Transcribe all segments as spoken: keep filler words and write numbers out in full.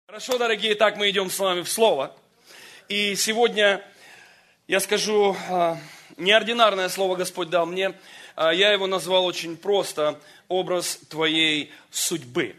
Хорошо, дорогие, так мы идем с вами в Слово. И сегодня я скажу, неординарное слово Господь дал мне. Я его назвал очень просто «Образ твоей судьбы».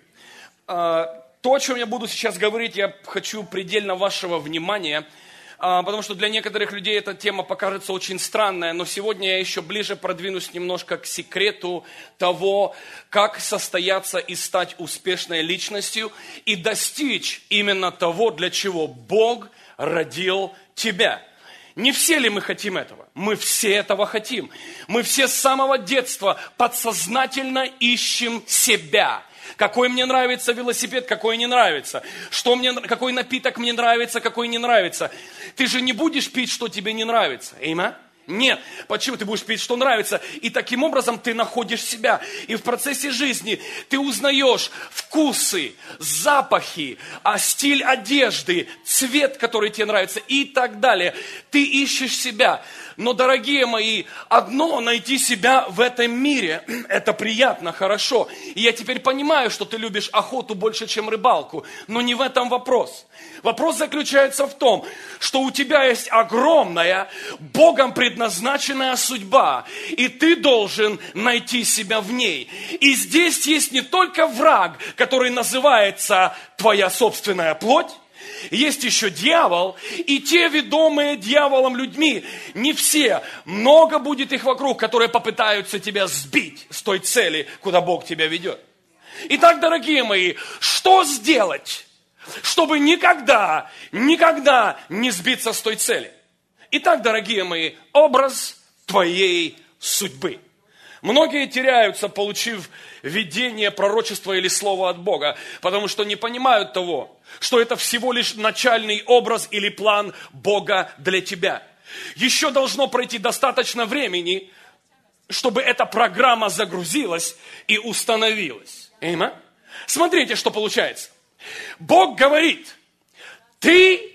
То, о чем я буду сейчас говорить, я хочу предельно вашего внимания, потому что для некоторых людей эта тема покажется очень странная, но сегодня я еще ближе продвинусь немножко к секрету того, как состояться и стать успешной личностью и достичь именно того, для чего Бог родил тебя. Не все ли мы хотим этого? Мы все этого хотим. Мы все с самого детства подсознательно ищем себя. Какой мне нравится велосипед, какой не нравится. Что мне, какой напиток мне нравится, какой не нравится. Ты же не будешь пить, что тебе не нравится. Эйма? Нет. Почему? Ты будешь пить, что нравится. И таким образом ты находишь себя. И в процессе жизни ты узнаешь вкусы, запахи, стиль одежды, цвет, который тебе нравится и так далее. Ты ищешь себя. Но, дорогие мои, одно найти себя в этом мире, это приятно, хорошо. И я теперь понимаю, что ты любишь охоту больше, чем рыбалку. Но не в этом вопрос. Вопрос заключается в том, что у тебя есть огромная, Богом предназначенная судьба. И ты должен найти себя в ней. И здесь есть не только враг, который называется твоя собственная плоть. Есть еще дьявол, и те, ведомые дьяволом людьми, не все, много будет их вокруг, которые попытаются тебя сбить с той цели, куда Бог тебя ведет. Итак, дорогие мои, что сделать, чтобы никогда, никогда не сбиться с той цели? Итак, дорогие мои, образ твоей судьбы. Многие теряются, получив видение, пророчество или слово от Бога, потому что не понимают того, что это всего лишь начальный образ или план Бога для тебя. Еще должно пройти достаточно времени, чтобы эта программа загрузилась и установилась. Эйма? Смотрите, что получается. Бог говорит, ты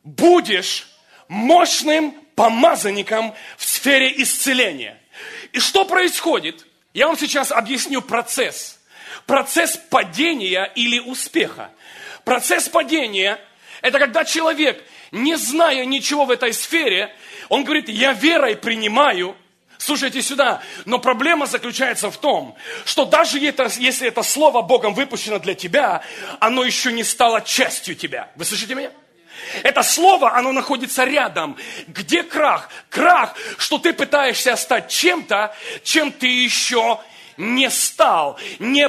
будешь мощным помазанником в сфере исцеления. И что происходит? Я вам сейчас объясню процесс. Процесс падения или успеха. Процесс падения – это когда человек, не зная ничего в этой сфере, он говорит, я верой принимаю. Слушайте сюда, но проблема заключается в том, что даже если это слово Богом выпущено для тебя, оно еще не стало частью тебя. Вы слышите меня? Это слово, оно находится рядом. Где крах? Крах, что ты пытаешься стать чем-то, чем ты еще не стал, не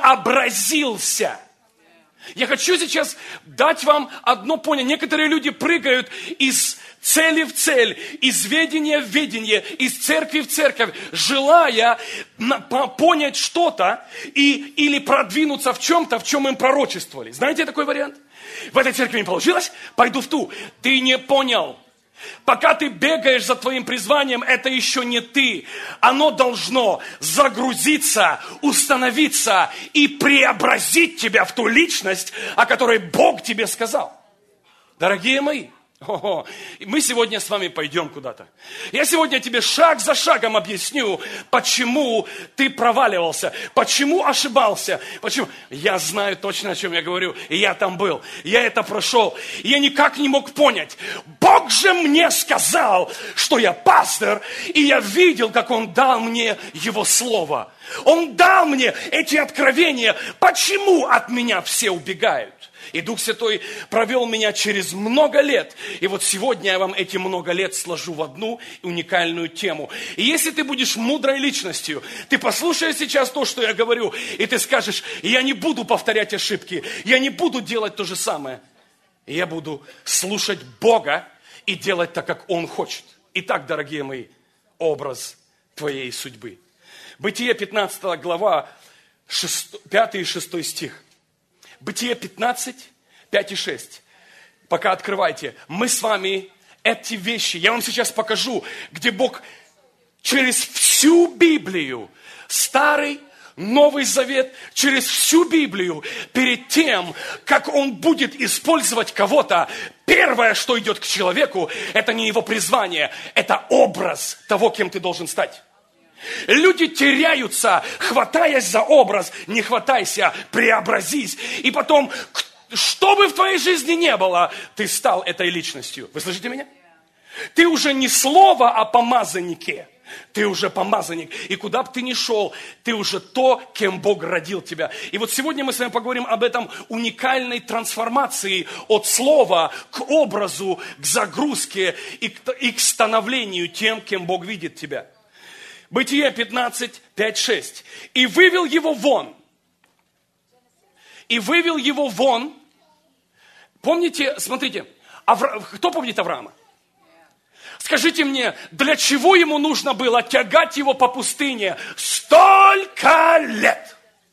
преобразился. Я хочу сейчас дать вам одно понятие. Некоторые люди прыгают из цели в цель, из ведения в ведение, из церкви в церковь, желая понять что-то и, или продвинуться в чем-то, в чем им пророчествовали. Знаете такой вариант? В этой церкви не получилось? Пойду в ту. Ты не понял. Пока ты бегаешь за твоим призванием, это еще не ты. Оно должно загрузиться, установиться и преобразить тебя в ту личность, о которой Бог тебе сказал. Дорогие мои, О-о, мы сегодня с вами пойдем куда-то. Я сегодня тебе шаг за шагом объясню, почему ты проваливался, почему ошибался, почему. Я знаю точно, о чем я говорю, и я там был, я это прошел, и я никак не мог понять. Бог же мне сказал, что я пастор, и я видел, как Он дал мне Его Слово. Он дал мне эти откровения, почему от меня все убегают. И Дух Святой провел меня через много лет. И вот сегодня я вам эти много лет сложу в одну уникальную тему. И если ты будешь мудрой личностью, ты послушаешь сейчас то, что я говорю, и ты скажешь, я не буду повторять ошибки, я не буду делать то же самое. Я буду слушать Бога и делать так, как Он хочет. Итак, дорогие мои, образ твоей судьбы. Бытие пятнадцатая глава, пятый и шестой стих. Бытие пятнадцать, пять и шесть. Пока открывайте. Мы с вами эти вещи, я вам сейчас покажу, где Бог через всю Библию, Старый, Новый Завет, через всю Библию, перед тем, как Он будет использовать кого-то, первое, что идет к человеку, это не его призвание, это образ того, кем ты должен стать. Люди теряются, хватаясь за образ, не хватайся, преобразись. И потом, что бы в твоей жизни не было, ты стал этой личностью. Вы слышите меня? Ты уже не слово о помазаннике. Ты уже помазанник. И куда бы ты ни шел, ты уже то, кем Бог родил тебя. И вот сегодня мы с вами поговорим об этом уникальной трансформации от слова к образу, к загрузке и к, и к становлению тем, кем Бог видит тебя. Бытие пятнадцать, пять, шесть. И вывел его вон. И вывел его вон. Помните, смотрите, Авра... кто помнит Авраама? Скажите мне, для чего ему нужно было тягать его по пустыне столько лет?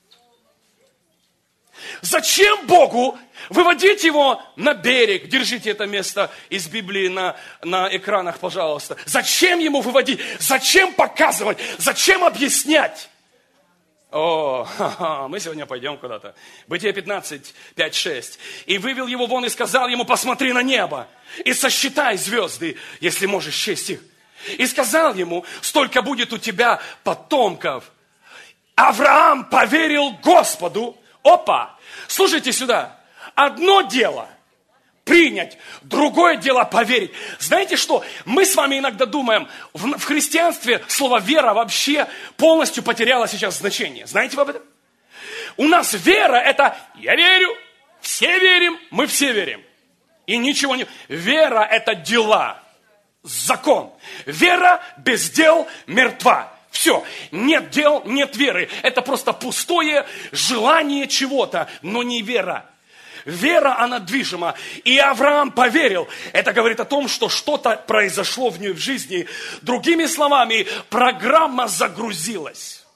Зачем Богу выводить его на берег? Держите это место из Библии на, на экранах, пожалуйста. Зачем ему выводить? Зачем показывать? Зачем объяснять? О, ха-ха, мы сегодня пойдем куда-то. Бытие пятнадцать, пять, шесть. И вывел его вон и сказал ему: посмотри на небо и сосчитай звезды, если можешь счесть их. И сказал ему: столько будет у тебя потомков. Авраам поверил Господу. Опа! Слушайте сюда. Одно дело принять, другое дело поверить. Знаете что? Мы с вами иногда думаем, в, в христианстве слово вера вообще полностью потеряло сейчас значение. Знаете вы об этом? У нас вера это я верю, все верим, мы все верим. И ничего не... Вера это дела, закон. Вера без дел мертва. Все, нет дел, нет веры. Это просто пустое желание чего-то, но не вера. Вера, она движима. И Авраам поверил. Это говорит о том, что что-то произошло в ней в жизни. Другими словами, программа загрузилась.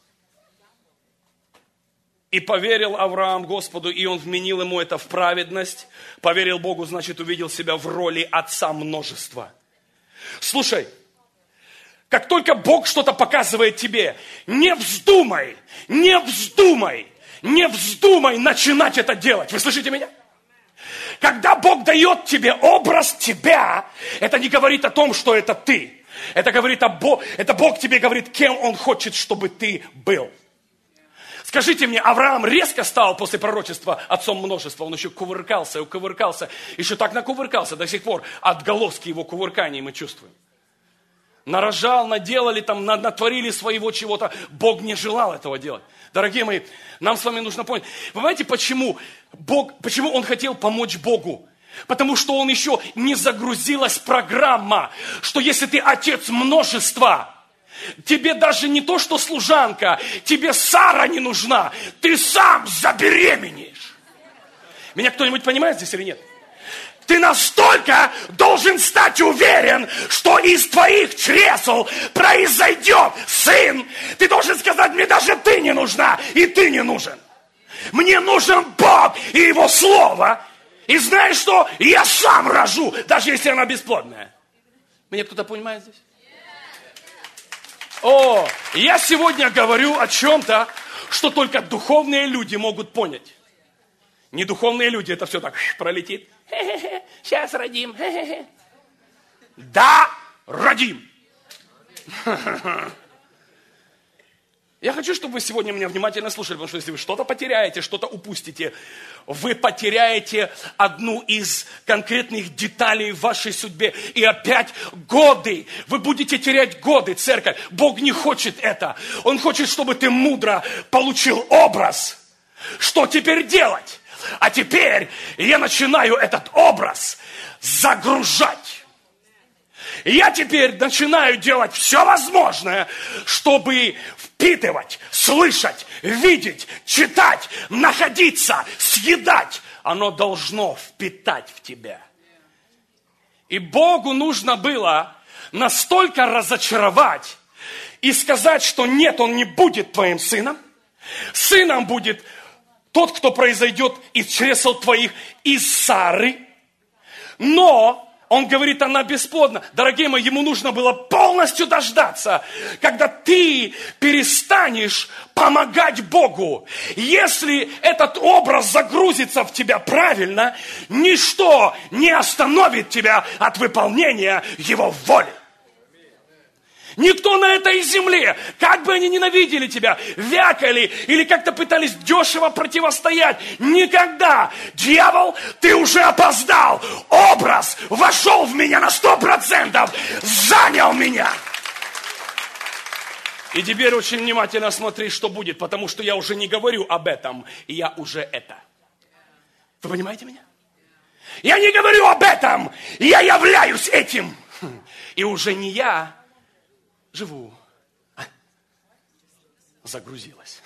И поверил Авраам Господу, и он вменил ему это в праведность. Поверил Богу, значит, увидел себя в роли отца множества. Слушай, как только Бог что-то показывает тебе, не вздумай, не вздумай, не вздумай начинать это делать. Вы слышите меня? Когда Бог дает тебе образ тебя, это не говорит о том, что это ты. Это говорит о Бог, это Бог тебе говорит, кем Он хочет, чтобы ты был. Скажите мне, Авраам резко стал после пророчества отцом множества. Он еще кувыркался, кувыркался, еще так накувыркался до сих пор. Отголоски его кувырканий мы чувствуем. Нарожал, наделали, там, натворили своего чего-то. Бог не желал этого делать. Дорогие мои, нам с вами нужно понять. Вы понимаете, почему Бог, почему Он хотел помочь Богу? Потому что Он еще не загрузилась программа, что если ты отец множества, тебе даже не то, что служанка, тебе Сара не нужна, ты сам забеременеешь. Меня кто-нибудь понимает здесь или нет? Ты настолько должен стать уверен, что из твоих чресел произойдет сын. Ты должен сказать: мне даже ты не нужна, и ты не нужен. Мне нужен Бог и Его Слово. И знаешь что? Я сам рожу, даже если она бесплодная. Меня кто-то понимает здесь? О, я сегодня говорю о чем-то, что только духовные люди могут понять. Недуховные люди, это все так пролетит. Хе-хе-хе, сейчас родим. Хе-хе-хе. Да, родим. Я хочу, чтобы вы сегодня меня внимательно слушали, потому что если вы что-то потеряете, что-то упустите, вы потеряете одну из конкретных деталей в вашей судьбе. И опять годы. Вы будете терять годы, церковь. Бог не хочет это. Он хочет, чтобы ты мудро получил образ. Что теперь делать? А теперь я начинаю этот образ загружать. Я теперь начинаю делать все возможное, чтобы впитывать, слышать, видеть, читать, находиться, съедать. Оно должно впитать в тебя. И Богу нужно было настолько разочаровать и сказать, что нет, он не будет твоим сыном. Сыном будет тот, кто произойдет из чресел твоих, из Сары. Но он говорит, она бесплодна. Дорогие мои, ему нужно было полностью дождаться, когда ты перестанешь помогать Богу. Если этот образ загрузится в тебя правильно, ничто не остановит тебя от выполнения Его воли. Никто на этой земле, как бы они ненавидели тебя, вякали или как-то пытались дешево противостоять, никогда, дьявол, ты уже опоздал. Образ вошел в меня на сто процентов, занял меня. И теперь очень внимательно смотри, что будет, потому что я уже не говорю об этом, я уже это. Вы понимаете меня? Я не говорю об этом, я являюсь этим. И уже не я живу, а загрузилась.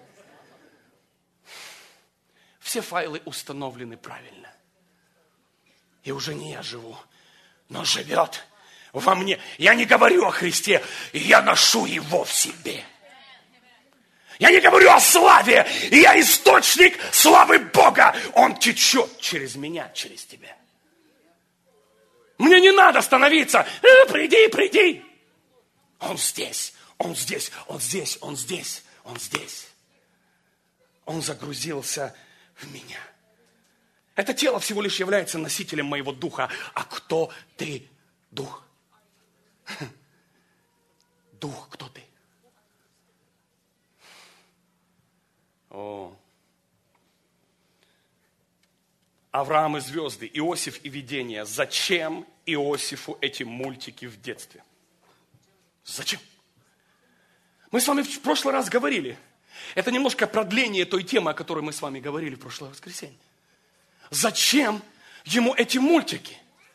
Все файлы установлены правильно. И уже не я живу, но живет во мне. Я не говорю о Христе, я ношу Его в себе. Я не говорю о славе, я источник славы Бога. Он течет через меня, через тебя. Мне не надо становиться, э, приди, приди. Он здесь, он здесь, он здесь, он здесь, он здесь. Он загрузился в меня. Это тело всего лишь является носителем моего духа. А кто ты, дух? Дух, кто ты? О. Авраам и звезды, Иосиф и видения. Зачем Иосифу эти мультики в детстве? Зачем? Мы с вами в прошлый раз говорили. Это немножко продление той темы, о которой мы с вами говорили в прошлое воскресенье. Зачем ему эти мультики?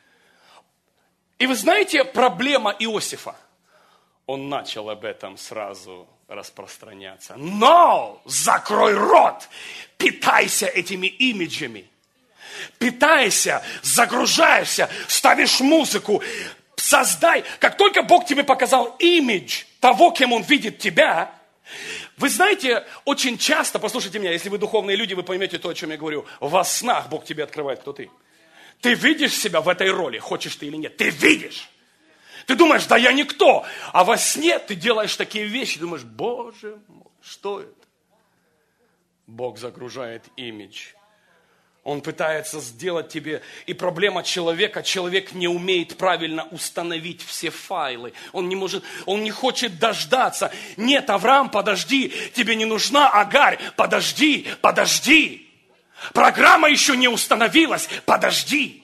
И вы знаете, проблема Иосифа. Он начал об этом сразу распространяться. Но закрой рот, питайся этими имиджами. Питайся, загружаешься, ставишь музыку, создай. Как только Бог тебе показал имидж того, кем Он видит тебя, вы знаете, очень часто, послушайте меня, если вы духовные люди, вы поймете то, о чем я говорю. Во снах Бог тебе открывает, кто ты. Ты видишь себя в этой роли, хочешь ты или нет. Ты видишь. Ты думаешь, да я никто. А во сне ты делаешь такие вещи, думаешь, Боже мой, что это? Бог загружает имидж. Он пытается сделать тебе... И проблема человека, человек не умеет правильно установить все файлы. Он не может, он не хочет дождаться. Нет, Авраам, подожди, тебе не нужна Агарь. Подожди, подожди. Программа еще не установилась, подожди.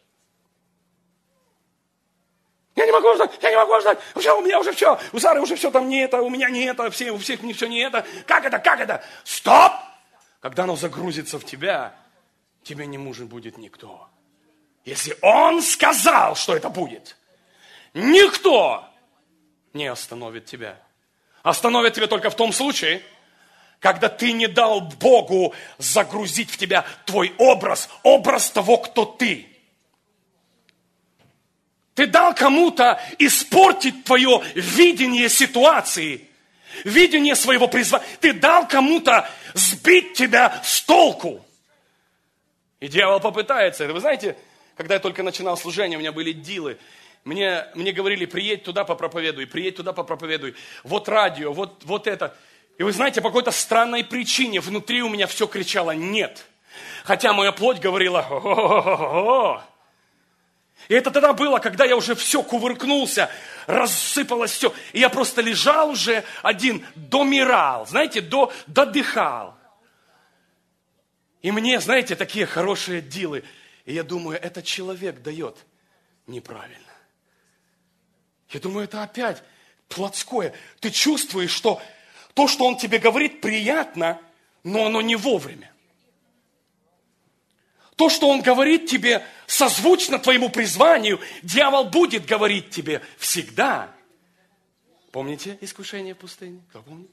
Я не могу ждать, я не могу ждать. Все, у меня уже все, у Сары уже все там не это, у меня не это, все, у всех не все не это. Как это, как это? Стоп! Когда оно загрузится в тебя, тебе не нужен будет никто. Если Он сказал, что это будет, никто не остановит тебя. Остановит тебя только в том случае, когда ты не дал Богу загрузить в тебя твой образ, образ того, кто ты. Ты дал кому-то испортить твое видение ситуации, видение своего призвания. Ты дал кому-то сбить тебя с толку. И дьявол попытается. Вы знаете, когда я только начинал служение, у меня были дилы. Мне, мне говорили, приедь туда попроповедуй, приедь туда попроповедуй. Вот радио, вот, вот это. И вы знаете, по какой-то странной причине внутри у меня все кричало «нет». Хотя моя плоть говорила «о-о-о-о-о». И это тогда было, когда я уже все кувыркнулся, рассыпалось все. И я просто лежал уже один, домирал, знаете, до, додыхал. И мне, знаете, такие хорошие дилы. И я думаю, этот человек дает неправильно. Я думаю, это опять плотское. Ты чувствуешь, что то, что он тебе говорит, приятно, но оно не вовремя. То, что он говорит тебе созвучно твоему призванию, дьявол будет говорить тебе всегда. Помните искушение в пустыне? Кто помнит?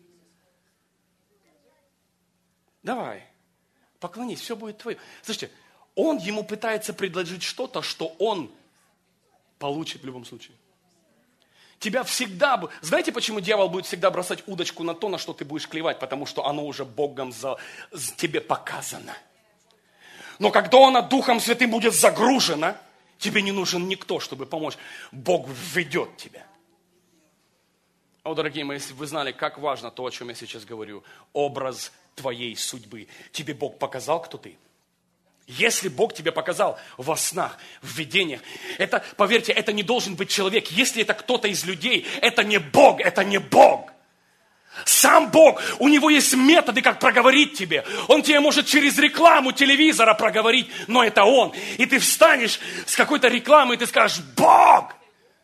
Давай, поклонись, все будет твое. Слушайте, он ему пытается предложить что-то, что он получит в любом случае. Тебя всегда... Знаете, почему дьявол будет всегда бросать удочку на то, на что ты будешь клевать? Потому что оно уже Богом за... тебе показано. Но когда оно Духом Святым будет загружено, тебе не нужен никто, чтобы помочь. Бог введет тебя. О, дорогие мои, если бы вы знали, как важно то, о чем я сейчас говорю, образ твоей судьбы. Тебе Бог показал, кто ты. Если Бог тебе показал во снах, в видениях, это, поверьте, это не должен быть человек. Если это кто-то из людей, это не Бог, это не Бог. Сам Бог, у Него есть методы, как проговорить тебе. Он тебе может через рекламу телевизора проговорить, но это Он. И ты встанешь с какой-то рекламы, и ты скажешь: Бог!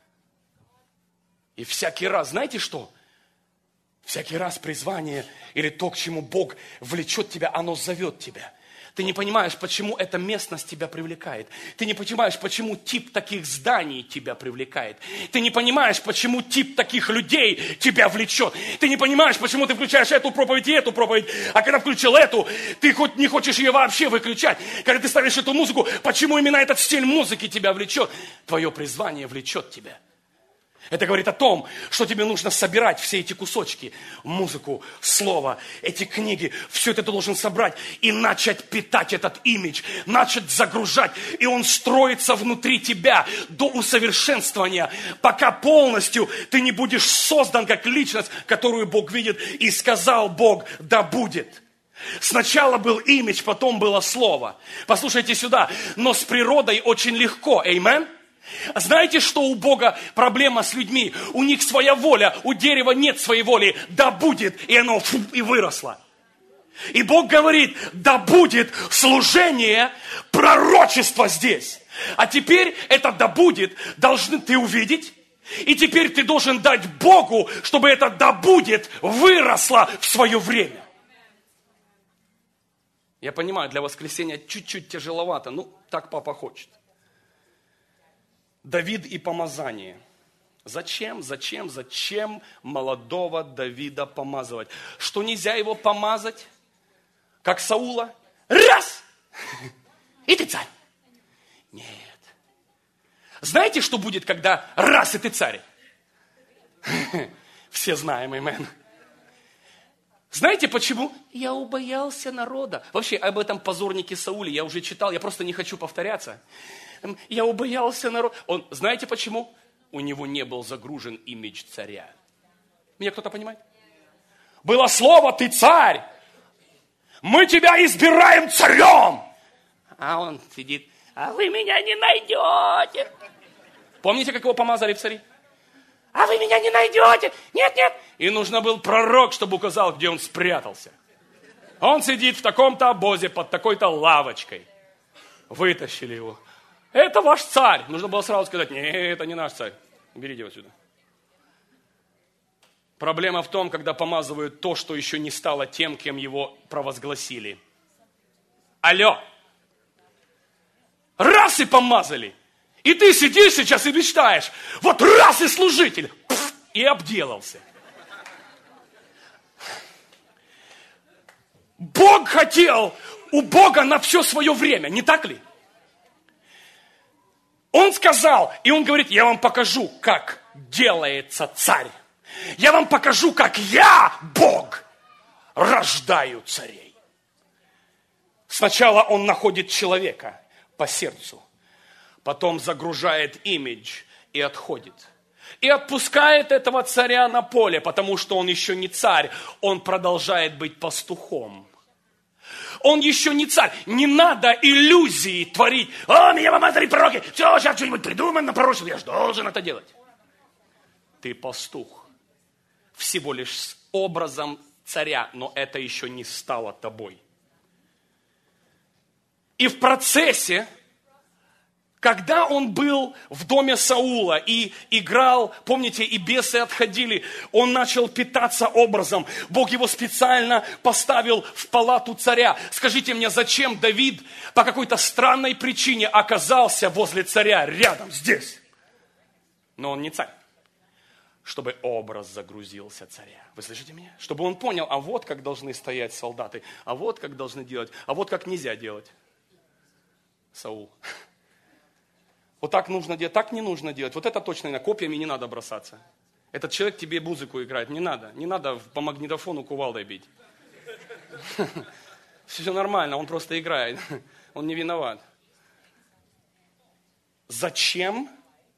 И всякий раз, знаете что? Всякий раз призвание или то, к чему Бог влечет тебя, оно зовет тебя. Ты не понимаешь, почему эта местность тебя привлекает. Ты не понимаешь, почему тип таких зданий тебя привлекает. Ты не понимаешь, почему тип таких людей тебя влечет. Ты не понимаешь, почему ты включаешь эту проповедь и эту проповедь. А когда включил эту, ты хоть не хочешь ее вообще выключать. Когда ты ставишь эту музыку, почему именно этот стиль музыки тебя влечет? Твое призвание влечет тебя. Это говорит о том, что тебе нужно собирать все эти кусочки, музыку, слово, эти книги, все это ты должен собрать и начать питать этот имидж, начать загружать, и он строится внутри тебя до усовершенствования, пока полностью ты не будешь создан как личность, которую Бог видит, и сказал Бог: да будет. Сначала был имидж, потом было слово. Послушайте сюда, но с природой очень легко, аминь. Знаете, что у Бога проблема с людьми? У них своя воля, у дерева нет своей воли. Да будет, и оно фу, и выросло. И Бог говорит: да будет служение, пророчество здесь. А теперь это да будет должны ты увидеть. И теперь ты должен дать Богу, чтобы это да будет выросло в свое время. Я понимаю, для воскресения чуть-чуть тяжеловато. Ну, так папа хочет. Давид и помазание. Зачем, зачем, зачем молодого Давида помазывать? Что нельзя его помазать, как Саула? Раз! И ты царь. Нет. Знаете, что будет, когда раз и ты царь? Все знаем, амен. Знаете почему? Я убоялся народа. Вообще, об этом позорнике Сауле я уже читал, я просто не хочу повторяться. Я убоялся народа. Он, знаете почему? У него не был загружен имидж царя. Меня кто-то понимает? Было слово: ты царь. Мы тебя избираем царем. А он сидит: а вы меня не найдете. Помните, как его помазали в цари? А вы меня не найдете. Нет, нет. И нужно был пророк, чтобы указал, где он спрятался. Он сидит в таком-то обозе под такой-то лавочкой. Вытащили его. Это ваш царь. Нужно было сразу сказать: нет, это не наш царь. Берите его сюда. Проблема в том, когда помазывают то, что еще не стало тем, кем его провозгласили. Алло. Раз и помазали. И ты сидишь сейчас и мечтаешь: вот раз и служитель. Пфф, и обделался. Бог хотел, у Бога на все свое время, не так ли? Он сказал, и он говорит: я вам покажу, как делается царь. Я вам покажу, как я, Бог, рождаю царей. Сначала он находит человека по сердцу, потом загружает имидж и отходит. И отпускает этого царя на поле, потому что он еще не царь, он продолжает быть пастухом. Он еще не царь. Не надо иллюзии творить. О, меня помазали пророки. Все, сейчас что-нибудь придумаем на пророчество. Я же должен это делать. Ты пастух. Всего лишь с образом царя, но это еще не стало тобой. И в процессе, когда он был в доме Саула и играл, помните, и бесы отходили, он начал питаться образом. Бог его специально поставил в палату царя. Скажите мне, зачем Давид по какой-то странной причине оказался возле царя, рядом, здесь? Но он не царь. Чтобы образ загрузился царя. Вы слышите меня? Чтобы он понял, а вот как должны стоять солдаты, а вот как должны делать, а вот как нельзя делать. Саул. Вот так нужно делать, так не нужно делать. Вот это точно, на копьями не надо бросаться. Этот человек тебе музыку играет, не надо. Не надо по магнитофону кувалдой бить. Все нормально, он просто играет. Он не виноват. Зачем?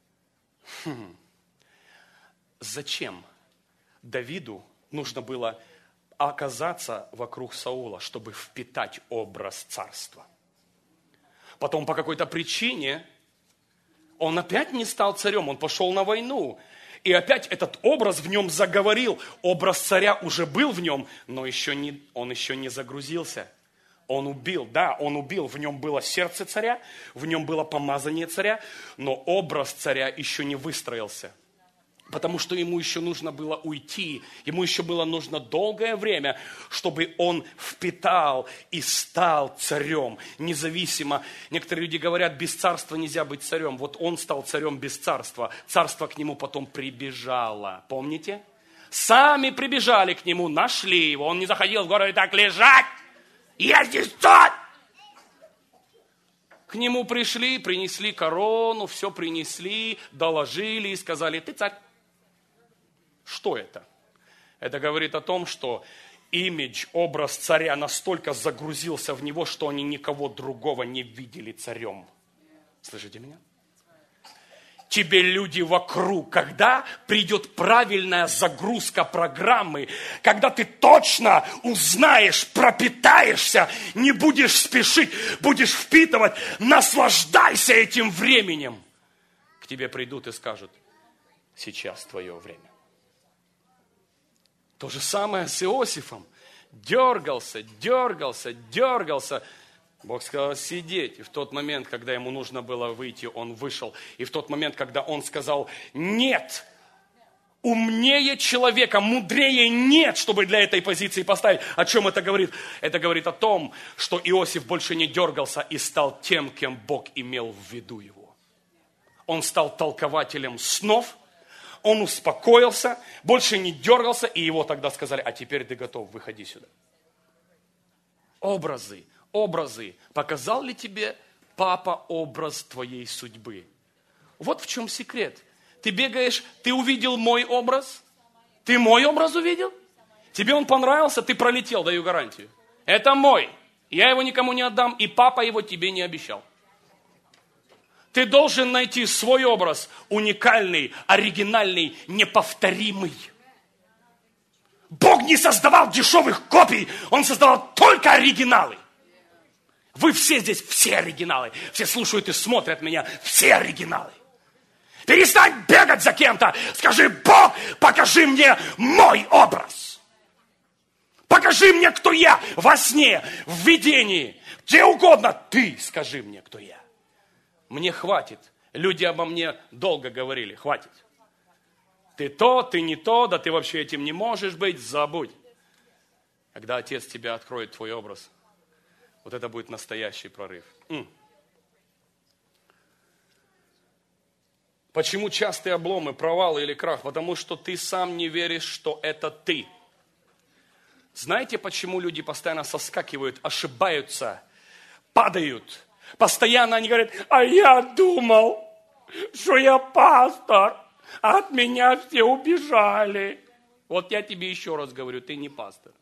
Зачем Давиду нужно было оказаться вокруг Саула, чтобы впитать образ царства? Потом по какой-то причине он опять не стал царем, он пошел на войну. И опять этот образ в нем заговорил. Образ царя уже был в нем, но еще не, он еще не загрузился. Он убил, да, он убил. В нем было сердце царя, в нем было помазание царя, но образ царя еще не выстроился. Потому что ему еще нужно было уйти, ему еще было нужно долгое время, чтобы он впитал и стал царем. Независимо, некоторые люди говорят, без царства нельзя быть царем. Вот он стал царем без царства. Царство к нему потом прибежало. Помните? Сами прибежали к нему, нашли его. Он не заходил в город и так лежать. Я здесь царь! К нему пришли, принесли корону, все принесли, доложили и сказали, ты царь. Что это? Это говорит о том, что имидж, образ царя настолько загрузился в него, что они никого другого не видели царем. Слышите меня? Тебе люди вокруг, когда придет правильная загрузка программы, когда ты точно узнаешь, пропитаешься, не будешь спешить, будешь впитывать, наслаждайся этим временем. К тебе придут и скажут, сейчас твое время. То же самое с Иосифом. Дергался, дергался, дергался. Бог сказал сидеть. И в тот момент, когда ему нужно было выйти, он вышел. И в тот момент, когда он сказал, нет, умнее человека, мудрее нет, чтобы для этой позиции поставить. О чем это говорит? Это говорит о том, что Иосиф больше не дергался и стал тем, кем Бог имел в виду его. Он стал толкователем снов. Он успокоился, больше не дергался, и его тогда сказали, а теперь ты готов, выходи сюда. Образы, образы. Показал ли тебе папа образ твоей судьбы? Вот в чем секрет. Ты бегаешь, ты увидел мой образ? Ты мой образ увидел? Тебе он понравился, ты пролетел, даю гарантию. Это мой. Я его никому не отдам, и папа его тебе не обещал. Ты должен найти свой образ, уникальный, оригинальный, неповторимый. Бог не создавал дешевых копий, Он создавал только оригиналы. Вы все здесь, все оригиналы. Все слушают и смотрят меня, все оригиналы. Перестань бегать за кем-то. Скажи, Бог, покажи мне мой образ. Покажи мне, кто я во сне, в видении, где угодно. Ты скажи мне, кто я. Мне хватит. Люди обо мне долго говорили. Хватит. Ты то, ты не то, да ты вообще этим не можешь быть. Забудь. Когда Отец тебя откроет твой образ, вот это будет настоящий прорыв. М. Почему частые обломы, провалы или крах? Потому что ты сам не веришь, что это ты. Знаете, почему люди постоянно соскакивают, ошибаются, падают? Постоянно они говорят, а я думал, что я пастор, а от меня все убежали. Вот я тебе еще раз говорю, ты не пастор.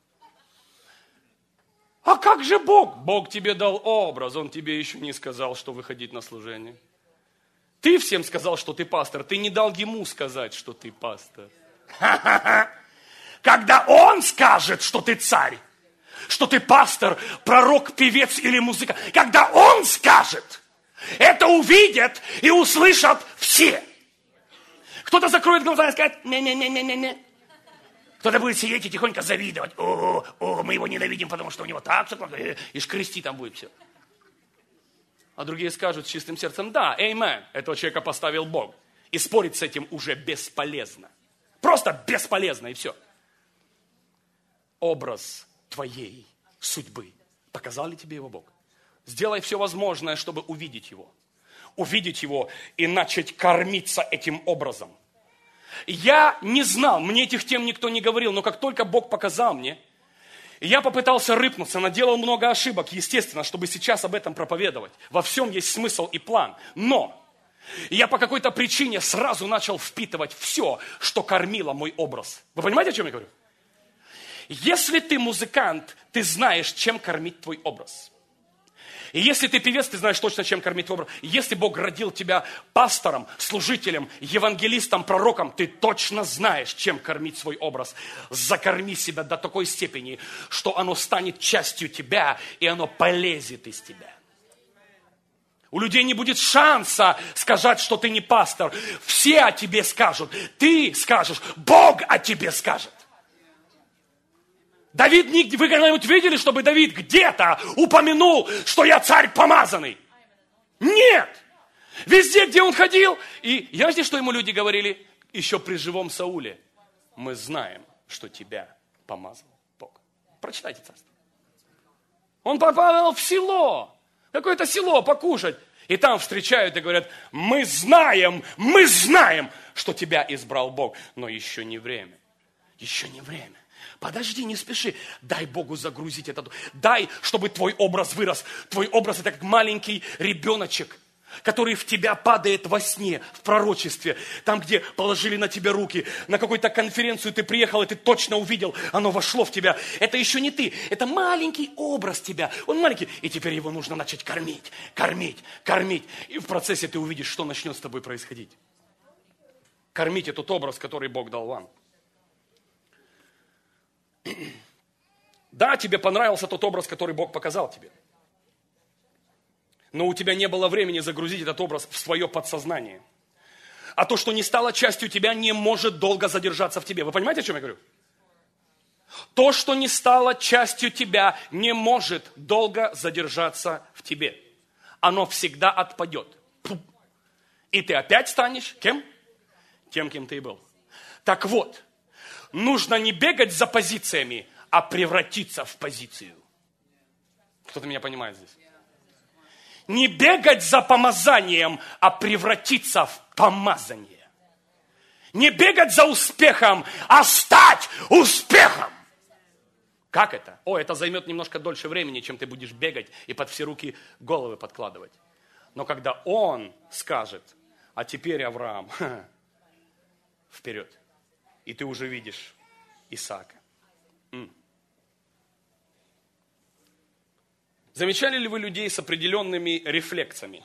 А как же Бог? Бог тебе дал образ, Он тебе еще не сказал, что выходить на служение. Ты всем сказал, что ты пастор, ты не дал ему сказать, что ты пастор. Ха-ха-ха. Когда Он скажет, что ты царь, что ты пастор, пророк, певец или музыкант, когда Он скажет, это увидят и услышат все. Кто-то закроет глаза и скажет, не-не-не-не-не. Кто-то будет сидеть и тихонько завидовать. О, о, мы его ненавидим, потому что у него так, и шкрести там будет все. А другие скажут с чистым сердцем, да, amen, этого человека поставил Бог. И спорить с этим уже бесполезно. Просто бесполезно, и все. Образ твоей судьбы. Показал ли тебе его Бог? Сделай все возможное, чтобы увидеть его. Увидеть его и начать кормиться этим образом. Я не знал, мне этих тем никто не говорил, но как только Бог показал мне, я попытался рыпнуться, наделал много ошибок, естественно, чтобы сейчас об этом проповедовать. Во всем есть смысл и план. Но я по какой-то причине сразу начал впитывать все, что кормило мой образ. Вы понимаете, о чем я говорю? Если ты музыкант, ты знаешь, чем кормить твой образ. И если ты певец, ты знаешь точно, чем кормить твой образ. Если Бог родил тебя пастором, служителем, евангелистом, пророком, ты точно знаешь, чем кормить свой образ. Закорми себя до такой степени, что оно станет частью тебя, и оно полезет из тебя. У людей не будет шанса сказать, что ты не пастор. Все о тебе скажут. Ты скажешь, Бог о тебе скажет. Давид, вы когда-нибудь видели, чтобы Давид где-то упомянул, что я царь помазанный? Нет. Везде, где он ходил. И знаете, что ему люди говорили? Еще при живом Сауле. Мы знаем, что тебя помазал Бог. Прочитайте царство. Он попал в село. Какое-то село покушать. И там встречают и говорят, мы знаем, мы знаем, что тебя избрал Бог. Но еще не время. Еще не время. Подожди, не спеши. Дай Богу загрузить это. Дай, чтобы твой образ вырос. Твой образ это как маленький ребеночек, который в тебя падает во сне, в пророчестве. Там, где положили на тебя руки. На какую-то конференцию ты приехал, и ты точно увидел, оно вошло в тебя. Это еще не ты. Это маленький образ тебя. Он маленький. И теперь его нужно начать кормить, кормить, кормить. И в процессе ты увидишь, что начнет с тобой происходить. Кормите тот образ, который Бог дал вам. Да, тебе понравился тот образ, который Бог показал тебе. Но у тебя не было времени загрузить этот образ в свое подсознание. А то, что не стало частью тебя, не может долго задержаться в тебе. Вы понимаете, о чем я говорю? То, что не стало частью тебя, не может долго задержаться в тебе. Оно всегда отпадет. И ты опять станешь кем? Тем, кем ты и был. Так вот, нужно не бегать за позициями, а превратиться в позицию. Кто-то меня понимает здесь? Не бегать за помазанием, а превратиться в помазание. Не бегать за успехом, а стать успехом. Как это? О, это займет немножко дольше времени, чем ты будешь бегать и под все руки головы подкладывать. Но когда Он скажет, а теперь, Авраам, вперед, и ты уже видишь Исаака. М. Замечали ли вы людей с определенными рефлексами?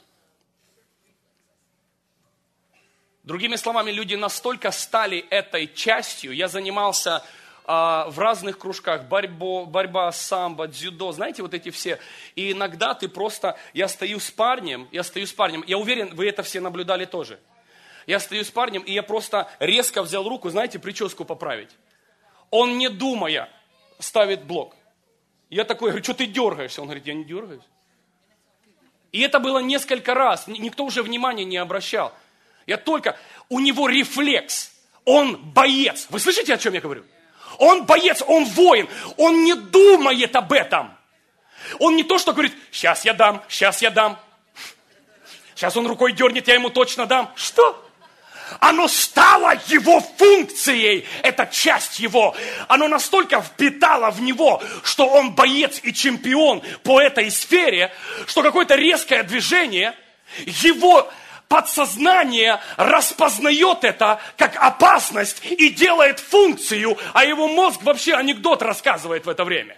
Другими словами, люди настолько стали этой частью. Я занимался а, в разных кружках, борьбо, борьба, самбо, дзюдо, знаете, вот эти все. И иногда ты просто, я стою с парнем, я стою с парнем, я уверен, вы это все наблюдали тоже. Я стою с парнем, и я просто резко взял руку, знаете, прическу поправить. Он, не думая, ставит блок. Я такой говорю, что ты дергаешься? Он говорит, я не дергаюсь. И это было несколько раз. Никто уже внимания не обращал. Я только... У него рефлекс. Он боец. Вы слышите, о чем я говорю? Он боец, он воин. Он не думает об этом. Он не то, что говорит, сейчас я дам, сейчас я дам. Сейчас он рукой дернет, я ему точно дам. Что? Оно стало его функцией, это часть его. Оно настолько впитало в него, что он боец и чемпион по этой сфере, что какое-то резкое движение, его подсознание распознает это как опасность и делает функцию, а его мозг вообще анекдот рассказывает в это время.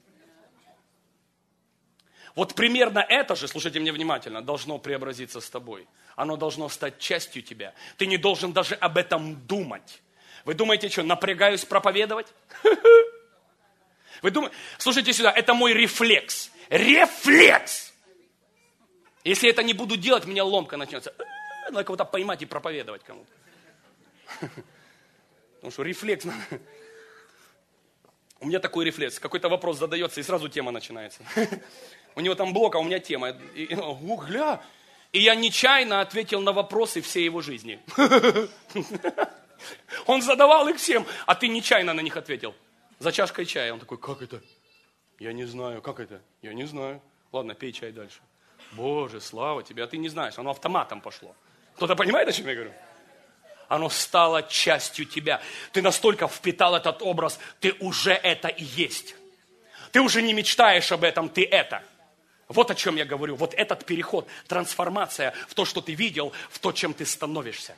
Вот примерно это же, слушайте меня внимательно, должно преобразиться с тобой. Оно должно стать частью тебя. Ты не должен даже об этом думать. Вы думаете, что, напрягаюсь проповедовать? Вы думаете, слушайте сюда, это мой рефлекс. Рефлекс! Если я это не буду делать, у меня ломка начнется. Надо кого-то поймать и проповедовать кому-то. Потому что рефлекс надо... У меня такой рефлекс. Какой-то вопрос задается, и сразу тема начинается. У него там блок, а у меня тема. И, и, угля. И я нечаянно ответил на вопросы всей его жизни. Он задавал их всем, а ты нечаянно на них ответил. За чашкой чая. Он такой, как это? Я не знаю. Как это? Я не знаю. Ладно, пей чай дальше. Боже, слава тебе, а ты не знаешь. Оно автоматом пошло. Кто-то понимает, о чем я говорю? Оно стало частью тебя. Ты настолько впитал этот образ, ты уже это и есть. Ты уже не мечтаешь об этом, ты это. Вот о чем я говорю. Вот этот переход, трансформация в то, что ты видел, в то, чем ты становишься.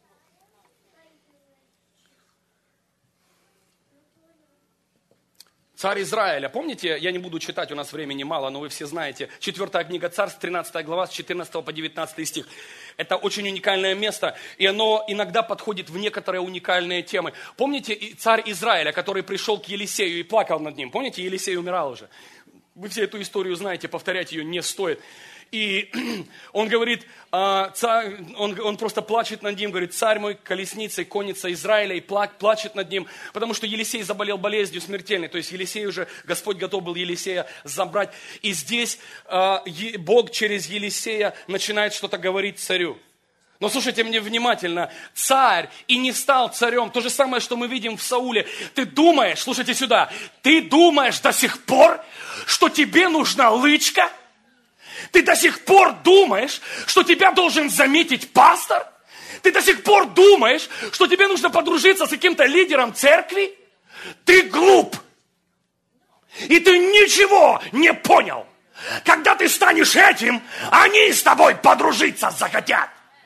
Царь Израиля. Помните, я не буду читать, у нас времени мало, но вы все знаете. Четвертая книга Царств, тринадцатая глава, с четырнадцатого по девятнадцатый стих. Это очень уникальное место, и оно иногда подходит в некоторые уникальные темы. Помните царь Израиля, который пришел к Елисею и плакал над ним? Помните, Елисей умирал уже? Вы все эту историю знаете, повторять ее не стоит. И он говорит, а, царь, он, он просто плачет над ним, говорит, царь мой, колесница и конница Израиля, и пла- плачет над ним, потому что Елисей заболел болезнью смертельной. То есть Елисей уже, Господь готов был Елисея забрать. И здесь а, е, Бог через Елисея начинает что-то говорить царю. Но слушайте мне внимательно, царь и не стал царем. То же самое, что мы видим в Сауле. Ты думаешь, слушайте сюда, ты думаешь до сих пор, что тебе нужна лычка? Ты до сих пор думаешь, что тебя должен заметить пастор? Ты до сих пор думаешь, что тебе нужно подружиться с каким-то лидером церкви? Ты глуп. И ты ничего не понял. Когда ты станешь этим, они с тобой подружиться захотят.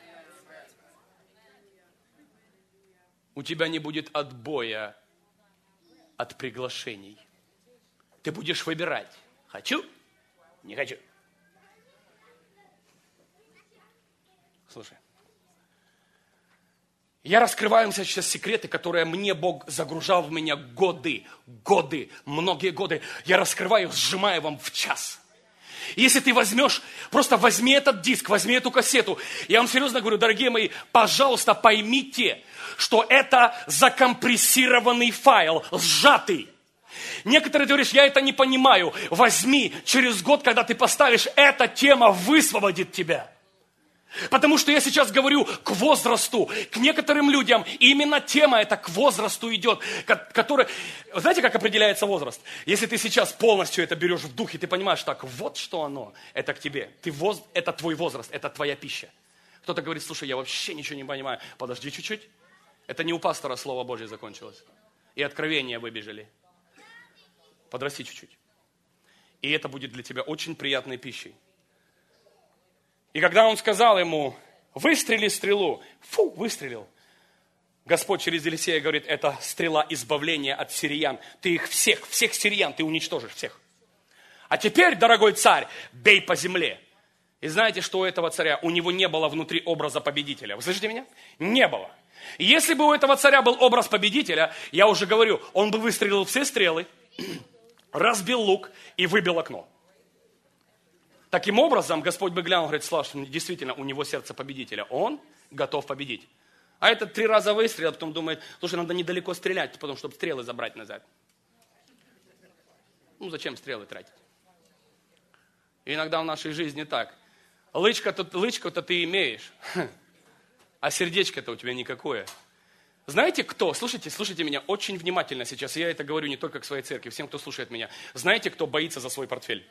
У тебя не будет отбоя от приглашений. Ты будешь выбирать. Хочу? Не хочу. Слушай. Я раскрываю им сейчас секреты, которые мне Бог загружал в меня годы, годы, многие годы. Я раскрываю, сжимаю вам в час. Если ты возьмешь, просто возьми этот диск, возьми эту кассету. Я вам серьезно говорю, дорогие мои, пожалуйста, поймите, что это закомпрессированный файл, сжатый. Некоторые говорят, я это не понимаю. Возьми, через год, когда ты поставишь, эта тема высвободит тебя. Потому что я сейчас говорю к возрасту, к некоторым людям. И именно тема эта к возрасту идет. Который... Знаете, как определяется возраст? Если ты сейчас полностью это берешь в духе, ты понимаешь, так, вот что оно, это к тебе. Ты воз... Это твой возраст, это твоя пища. Кто-то говорит, слушай, я вообще ничего не понимаю. Подожди чуть-чуть. Это не у пастора Слово Божье закончилось. И откровения выбежали. Подрасти чуть-чуть. И это будет для тебя очень приятной пищей. И когда он сказал ему, выстрели стрелу, фу, выстрелил. Господь через Елисея говорит, это стрела избавления от сириян. Ты их всех, всех сириян, ты уничтожишь всех. А теперь, дорогой царь, бей по земле. И знаете, что у этого царя? У него не было внутри образа победителя. Вы слышите меня? Не было. И если бы у этого царя был образ победителя, я уже говорю, он бы выстрелил все стрелы, разбил лук и выбил окно. Таким образом, Господь бы глянул, говорит, слушай, действительно, у него сердце победителя. Он готов победить. А этот три раза выстрелил, потом думает, слушай, надо недалеко стрелять, потому чтобы стрелы забрать назад. Ну, зачем стрелы тратить? И иногда в нашей жизни так. Лычка-то, лычку-то ты имеешь, а сердечко-то у тебя никакое. Знаете кто? Слушайте, слушайте меня очень внимательно сейчас. Я это говорю не только к своей церкви, всем, кто слушает меня. Знаете, кто боится за свой портфель?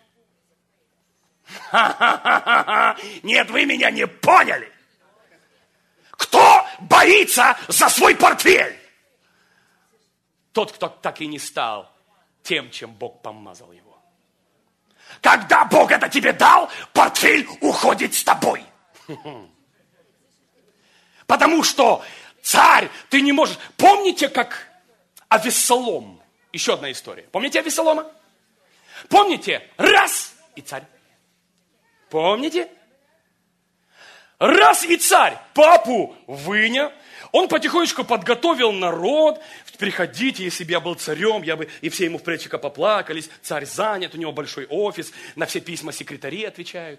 Ха-ха-ха-ха! Нет, вы меня не поняли. Кто боится за свой портфель? Тот, кто так и не стал тем, чем Бог помазал его. Когда Бог это тебе дал, портфель уходит с тобой. Потому что царь, ты не можешь... Помните, как Авессалом? Еще одна история. Помните Авессалома? Помните? Раз, и царь. Помните? Раз и царь папу вынял, он потихонечку подготовил народ. Приходите, если бы я был царем, я бы... И все ему в плечико поплакались. Царь занят, у него большой офис, на все письма секретари отвечают.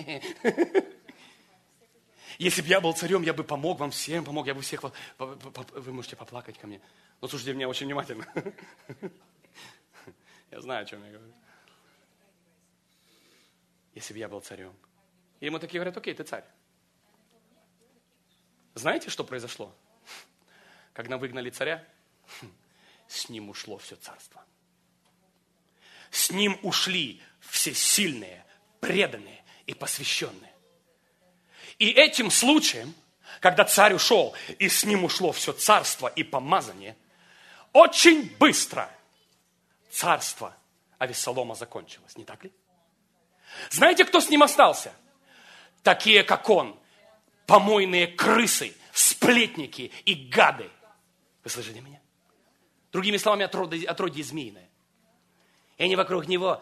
Если бы я был царем, я бы помог вам всем, помог, я бы всех... Вы можете поплакать ко мне. Но слушайте меня очень внимательно. Я знаю, о чем я говорю. Если бы я был царем. И ему такие говорят, окей, ты царь. Знаете, что произошло? Когда выгнали царя, с ним ушло все царство. С ним ушли все сильные, преданные и посвященные. И этим случаем, когда царь ушел, и с ним ушло все царство и помазание, очень быстро царство Авессалома закончилось, не так ли? Знаете, кто с ним остался? Такие, как он, помойные крысы, сплетники и гады. Вы слышите меня? Другими словами, отродье, отродье змеиное. И они вокруг него...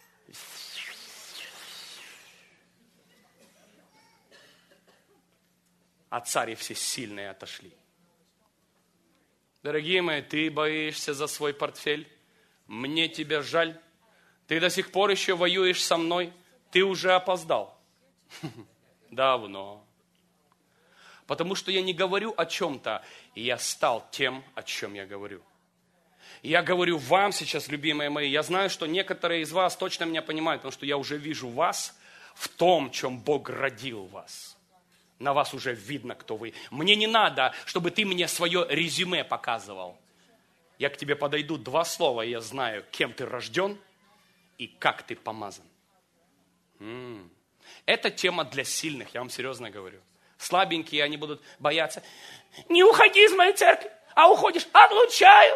А цари все сильные отошли. Дорогие мои, ты боишься за свой портфель? Мне тебя жаль. Ты до сих пор еще воюешь со мной? Ты уже опоздал. Давно. Потому что я не говорю о чем-то, и я стал тем, о чем я говорю. Я говорю вам сейчас, любимые мои, я знаю, что некоторые из вас точно меня понимают, потому что я уже вижу вас в том, чем Бог родил вас. На вас уже видно, кто вы. Мне не надо, чтобы ты мне свое резюме показывал. Я к тебе подойду, два слова, и я знаю, кем ты рожден и как ты помазан. М-м. Это тема для сильных, я вам серьезно говорю. Слабенькие, они будут бояться. Не уходи из моей церкви, а уходишь, отлучаю.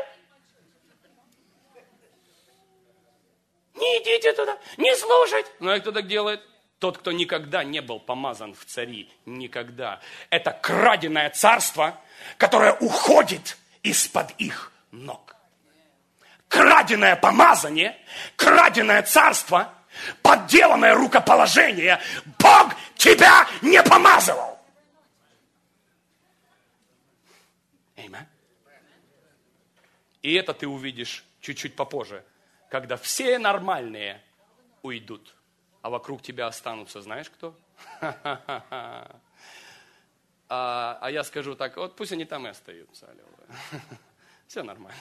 Не идите туда, не слушайте. Ну и кто так делает? Тот, кто никогда не был помазан в цари. Никогда. Это краденое царство, которое уходит из-под их ног. Краденое помазание, краденое царство, подделанное рукоположение. Бог тебя не помазывал. Аминь. И это ты увидишь чуть-чуть попозже, когда все нормальные уйдут, а вокруг тебя останутся, знаешь кто? А, а я скажу так, вот пусть они там и остаются. Все нормально.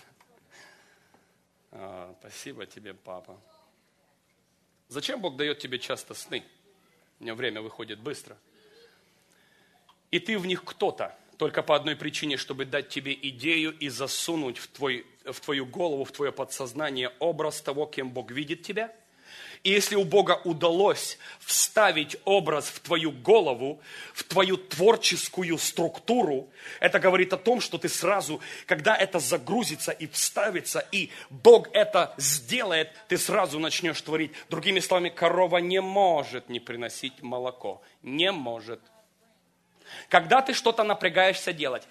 А, спасибо тебе, папа. Зачем Бог дает тебе часто сны? У меня время выходит быстро. И ты в них кто-то, только по одной причине, чтобы дать тебе идею и засунуть в, твой, в твою голову, в твое подсознание образ того, кем Бог видит тебя. И если у Бога удалось вставить образ в твою голову, в твою творческую структуру, это говорит о том, что ты сразу, когда это загрузится и вставится, и Бог это сделает, ты сразу начнешь творить. Другими словами, корова не может не приносить молоко. Не может. Когда ты что-то напрягаешься делать,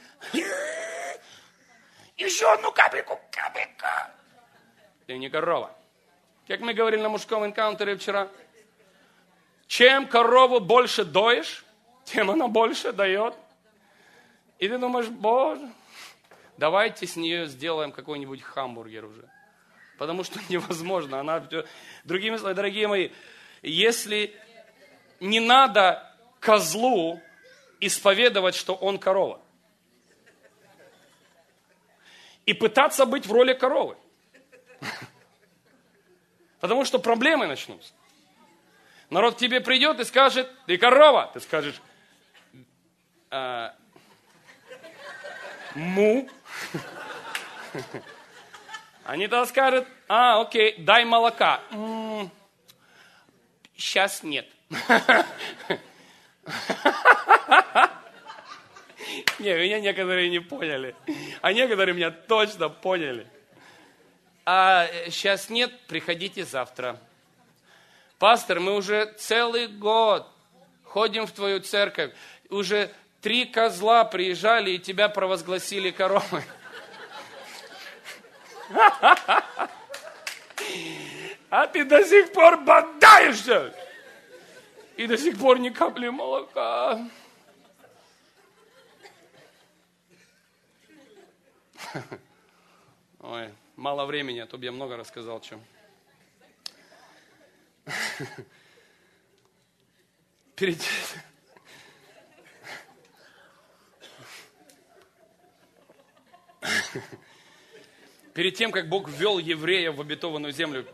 еще одну капельку, капелька. Ты не корова. Как мы говорили на мужском энкаунтере вчера, чем корову больше доешь, тем она больше дает. И ты думаешь, Боже, давайте с нее сделаем какой-нибудь хамбургер уже. Потому что невозможно. Она... Другими словами, дорогие мои, если не надо козлу исповедовать, что он корова, и пытаться быть в роли коровы, потому что проблемы начнутся. Народ к тебе придет и скажет, ты корова. Ты скажешь, а, му. Они тогда скажут, а, окей, дай молока. М-м, сейчас нет. Не, меня некоторые не поняли. А некоторые меня точно поняли. А сейчас нет, приходите завтра. Пастор, мы уже целый год ходим в твою церковь. Уже три козла приезжали и тебя провозгласили коровой. А ты до сих пор бодаешься. И до сих пор ни капли молока. Ой, мало времени, а то бы я много рассказал, чем. Перед... Перед тем, как Бог ввел евреев в обетованную землю,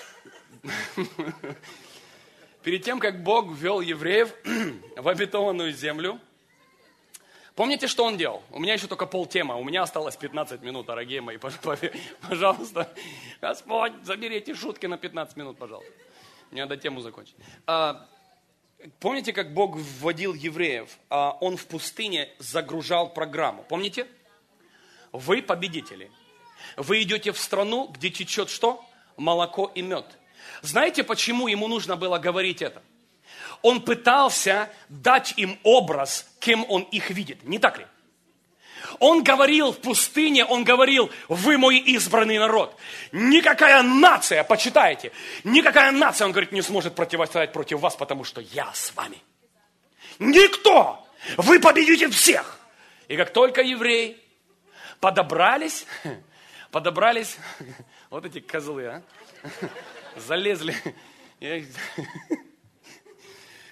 перед тем, как Бог ввел евреев в обетованную землю, помните, что Он делал? У меня еще только полтема, у меня осталось пятнадцать минут, дорогие мои, пожалуйста. Господь, забери эти шутки на пятнадцать минут, пожалуйста. Мне надо тему закончить. А, помните, как Бог вводил евреев? А, Он в пустыне загружал программу. Помните? Вы победители. Вы идете в страну, где течет что? Молоко и мед. Знаете, почему ему нужно было говорить это? Он пытался дать им образ, кем он их видит. Не так ли? Он говорил в пустыне, он говорил, вы мой избранный народ. Никакая нация, почитайте, никакая нация, он говорит, не сможет противостоять против вас, потому что я с вами. Никто! Вы победите всех! И как только евреи подобрались, подобрались, вот эти козлы, а, залезли,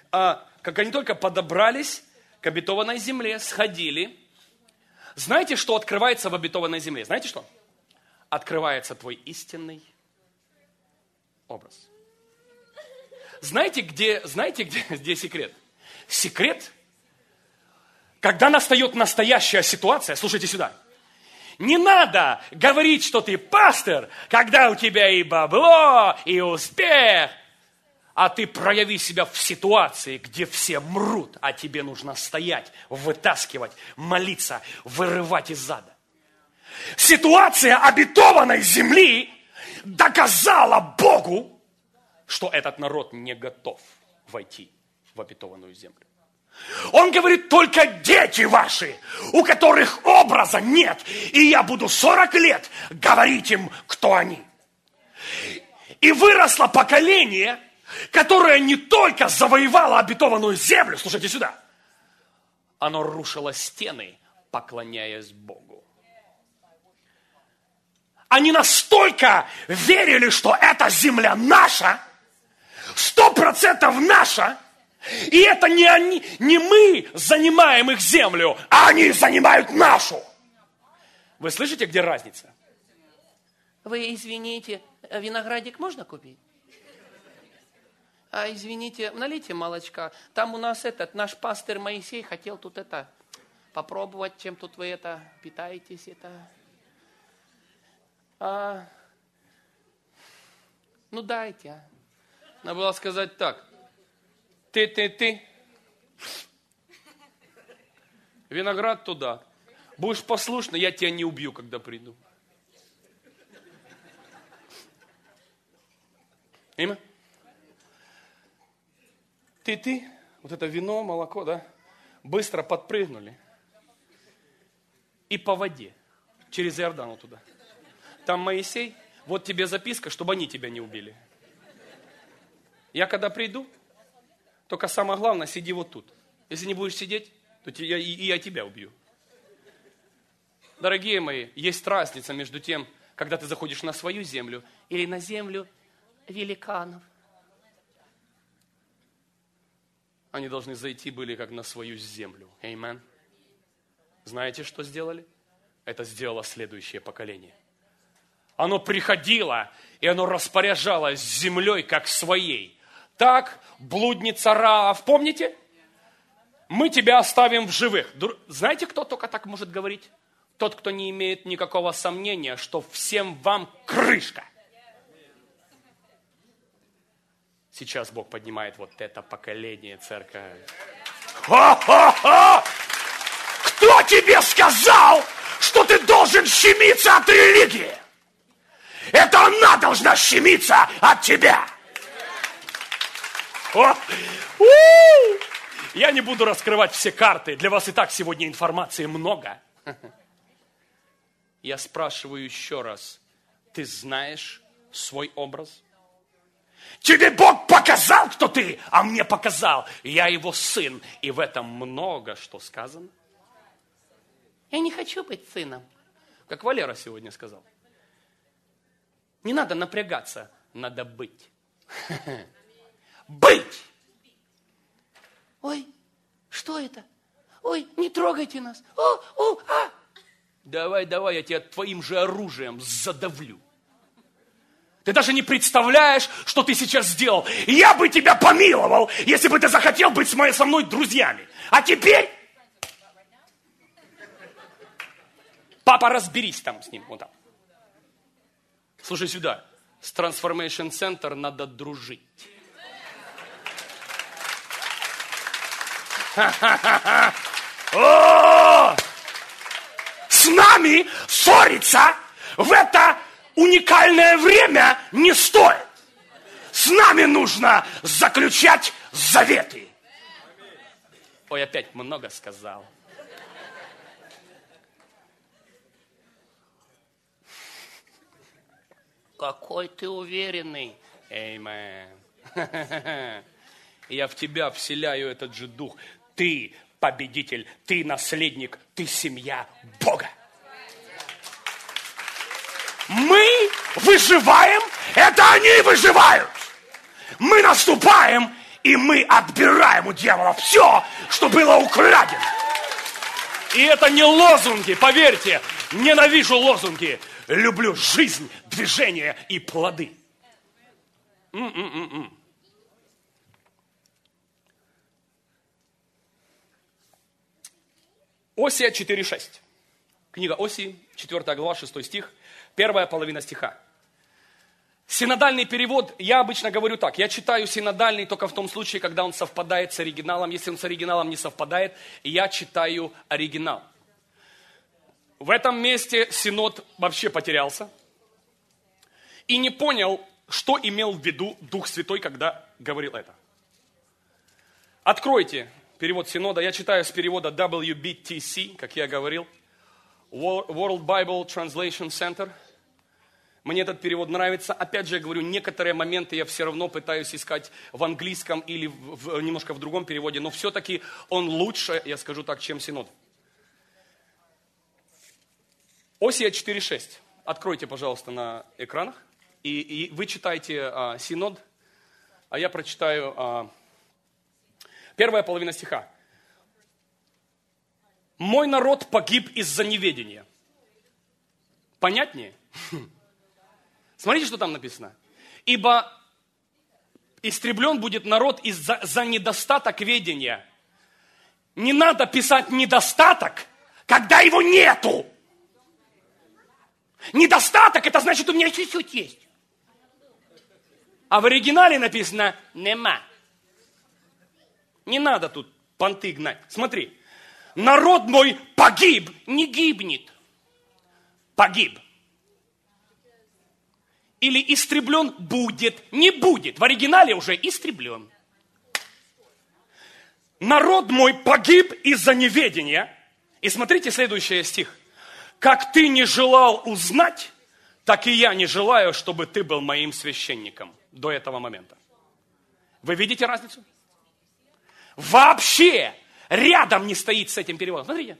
а, как они только подобрались к обетованной земле, сходили. Знаете, что открывается в обетованной земле? Знаете что? Открывается твой истинный образ. Знаете, где, знаете, где, где секрет? Секрет, когда настает настоящая ситуация, слушайте сюда, не надо говорить, что ты пастор, когда у тебя и бабло, и успех, а ты прояви себя в ситуации, где все мрут, а тебе нужно стоять, вытаскивать, молиться, вырывать из ада. Ситуация обетованной земли доказала Богу, что этот народ не готов войти в обетованную землю. Он говорит, только дети ваши, у которых образа нет, и я буду сорок лет говорить им, кто они. И выросло поколение, которое не только завоевало обетованную землю, слушайте сюда, оно рушило стены, поклоняясь Богу. Они настолько верили, что эта земля наша, сто процентов наша, и это не они, не мы занимаем их землю, а они занимают нашу. Вы слышите, где разница? Вы извините, виноградик можно купить? А извините, налейте молочка. Там у нас этот, наш пастырь Моисей хотел тут это попробовать, чем тут вы это питаетесь, это. А, ну дайте, а. Надо было сказать так. Ты, ты, ты. Виноград туда. Будешь послушный, я тебя не убью, когда приду. Имя? Ты, ты. Вот это вино, молоко, да? Быстро подпрыгнули. И по воде. Через Иордан туда. Там Моисей. Вот тебе записка, чтобы они тебя не убили. Я когда приду, только самое главное, сиди вот тут. Если не будешь сидеть, то я, и, и я тебя убью. Дорогие мои, есть разница между тем, когда ты заходишь на свою землю или на землю великанов. Они должны зайти были как на свою землю. Аминь. Знаете, что сделали? Это сделало следующее поколение. Оно приходило, и оно распоряжалось землей, как своей. Так, блудница Раав, помните? Мы тебя оставим в живых. Знаете, кто только так может говорить? Тот, кто не имеет никакого сомнения, что всем вам крышка. Сейчас Бог поднимает вот это поколение, церковь. Хо-хо-хо! Кто тебе сказал, что ты должен щемиться от религии? Это она должна щемиться от тебя. О! У! Я не буду раскрывать все карты. Для вас и так сегодня информации много. Я спрашиваю еще раз. Ты знаешь свой образ? Тебе Бог показал, кто ты, а мне показал. Я его сын. И в этом много что сказано. Я не хочу быть сыном. Как Валера сегодня сказал. Не надо напрягаться, надо быть. Быть! Ой, что это? Ой, не трогайте нас. О, о, а! Давай, давай, я тебя твоим же оружием задавлю. Ты даже не представляешь, что ты сейчас сделал. Я бы тебя помиловал, если бы ты захотел быть с моей, со мной друзьями. А теперь... Папа, разберись там с ним. Вот там. Слушай сюда. С Transformation Center надо дружить. О! С нами ссориться в это уникальное время не стоит. С нами нужно заключать заветы. Ой, опять много сказал. Какой ты уверенный. Аминь. Я в тебя вселяю этот же дух. Ты победитель, ты наследник, ты семья Бога. Мы выживаем, это они выживают. Мы наступаем, И мы отбираем у дьявола все, что было украдено. И это не лозунги, поверьте. Ненавижу лозунги. Люблю жизнь, движение и плоды. М-м-м-м. Осия четыре шесть. Книга Осии, четвёртая глава, шестой стих, первая половина стиха. Синодальный перевод, я обычно говорю так, я читаю синодальный только в том случае, когда он совпадает с оригиналом. Если он с оригиналом не совпадает, я читаю оригинал. В этом месте синод вообще потерялся и не понял, что имел в виду Дух Святой, когда говорил это. Откройте перевод синода, я читаю с перевода дабл ю би ти си, как я говорил, World Bible Translation Center. Мне этот перевод нравится. Опять же, я говорю, некоторые моменты я все равно пытаюсь искать в английском или в, в, немножко в другом переводе, но все-таки он лучше, я скажу так, чем синод. Осия четыре шесть. Откройте, пожалуйста, на экранах. И, и вы читайте а, синод, а я прочитаю а, первая половина стиха. «Мой народ погиб из-за неведения». Понятнее? Смотрите, что там написано. «Ибо истреблен будет народ из-за за недостаток ведения». Не надо писать недостаток, когда его нету. Недостаток, это значит, у меня чуть-чуть есть. А в оригинале написано «нема». Не надо тут понты гнать. Смотри. Народ мой погиб, не гибнет. Погиб. Или истреблен будет, не будет. В оригинале уже истреблен. Народ мой погиб из-за неведения. И смотрите следующий стих. Как ты не желал узнать, так и я не желаю, чтобы ты был моим священником до этого момента. Вы видите разницу? Вообще рядом не стоит с этим переводом. Смотрите.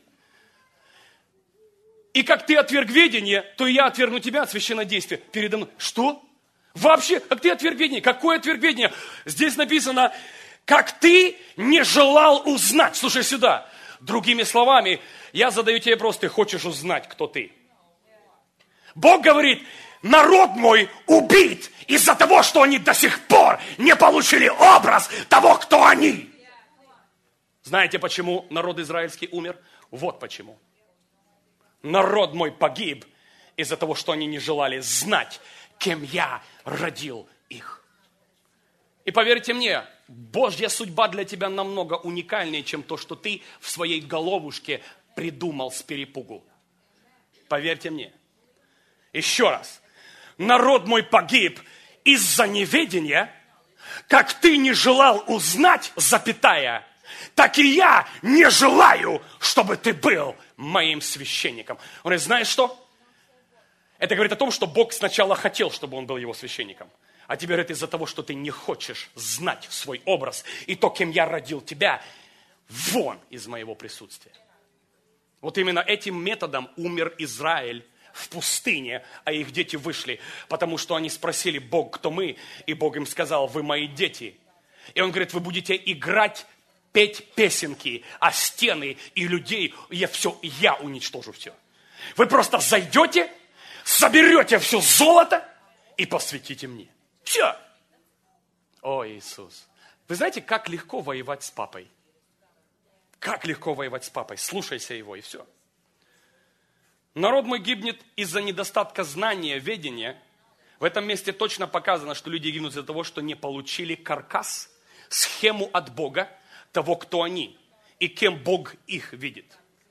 И как ты отверг ведение, то и я отвергну тебя от священнодействия передо мной. Что? Вообще, как ты отверг ведение? Какое отверг ведение? Здесь написано, как ты не желал узнать. Слушай сюда. Другими словами, я задаю тебе вопрос, ты хочешь узнать, кто ты? Бог говорит, народ мой убит из-за того, что они до сих пор не получили образ того, кто они. Знаете, почему народ израильский умер? Вот почему. Народ мой погиб из-за того, что они не желали знать, кем я родил их. И поверьте мне, Божья судьба для тебя намного уникальнее, чем то, что ты в своей головушке придумал с перепугу. Поверьте мне. Еще раз. Народ мой погиб из-за неведения, как ты не желал узнать, запятая, так и я не желаю, чтобы ты был моим священником. Он говорит, знаешь что? Это говорит о том, что Бог сначала хотел, чтобы он был его священником. А тебе говорит, из-за того, что ты не хочешь знать свой образ и то, кем я родил тебя, вон из моего присутствия. Вот именно этим методом умер Израиль в пустыне, а их дети вышли, потому что они спросили, Бог, кто мы? И Бог им сказал, вы мои дети. И он говорит, вы будете играть, петь песенки, а стены и людей, я все, я уничтожу все. Вы просто зайдете, соберете все золото и посвятите мне. Все. О, Иисус. Вы знаете, как легко воевать с папой? Как легко воевать с папой? Слушайся его, и все. Народ мой гибнет из-за недостатка знания, ведения. В этом месте точно показано, что люди гибнут из-за того, что не получили каркас, схему от Бога, того, кто они, и кем Бог их видит.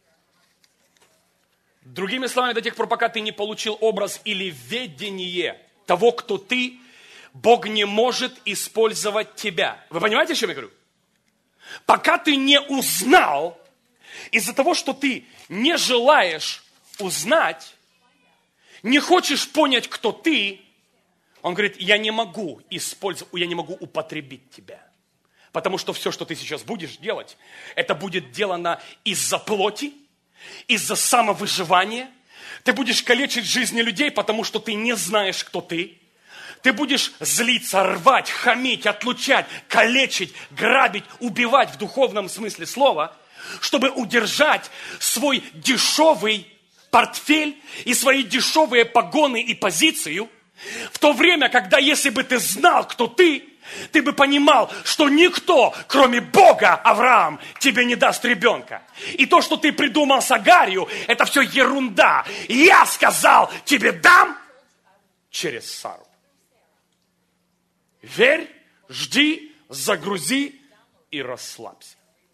Другими словами, до тех пор, пока ты не получил образ или ведение того, кто ты, Бог не может использовать тебя. Вы понимаете, о чем я говорю? Пока ты не узнал, из-за того, что ты не желаешь узнать, не хочешь понять, кто ты, он говорит, я не могу использовать, я не могу употребить тебя. Потому что все, что ты сейчас будешь делать, это будет делано из-за плоти, из-за самовыживания. Ты будешь калечить жизни людей, потому что ты не знаешь, кто ты. Ты будешь злиться, рвать, хамить, отлучать, калечить, грабить, убивать в духовном смысле слова, чтобы удержать свой дешевый портфель и свои дешевые погоны и позицию, в то время, когда если бы ты знал, кто ты, ты бы понимал, что никто, кроме Бога, Авраам, тебе не даст ребенка. И то, что ты придумал с Агарью, это все ерунда. Я сказал, тебе дам через Сару. Верь, жди, загрузи и расслабься.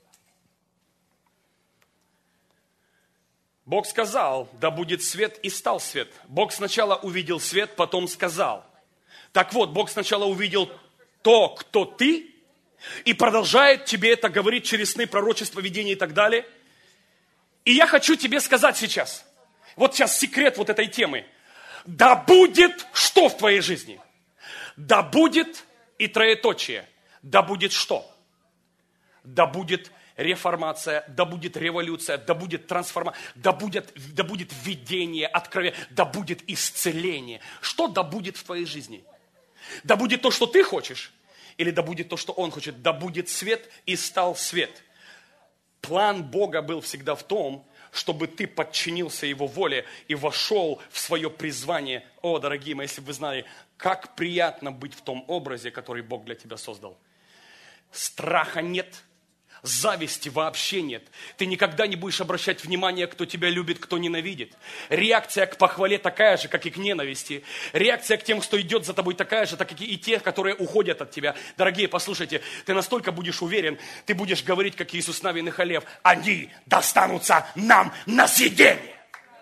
Бог сказал, да будет свет, и стал свет. Бог сначала увидел свет, потом сказал. Так вот, Бог сначала увидел то, кто ты, и продолжает тебе это говорить через сны, пророчества, видения и так далее. И я хочу тебе сказать сейчас, вот сейчас секрет вот этой темы. Да будет что в твоей жизни? Да будет и троеточие. Да будет что? Да будет реформация, да будет революция, да будет трансформация, да будет, да будет видение, откровение, да будет исцеление. Что да будет в твоей жизни? Да будет то, что ты хочешь, или да будет то, что Он хочет? Да будет свет, и стал свет. План Бога был всегда в том, чтобы ты подчинился Его воле и вошел в свое призвание. О, дорогие мои, если бы вы знали, как приятно быть в том образе, который Бог для тебя создал. Страха нет. Зависти вообще нет. Ты никогда не будешь обращать внимание, кто тебя любит, кто ненавидит. Реакция к похвале такая же, как и к ненависти. Реакция к тем, кто идет за тобой, такая же, так как и те, которые уходят от тебя. Дорогие, послушайте, ты настолько будешь уверен, ты будешь говорить, как Иисус Навин и Халев, они достанутся нам на съедение.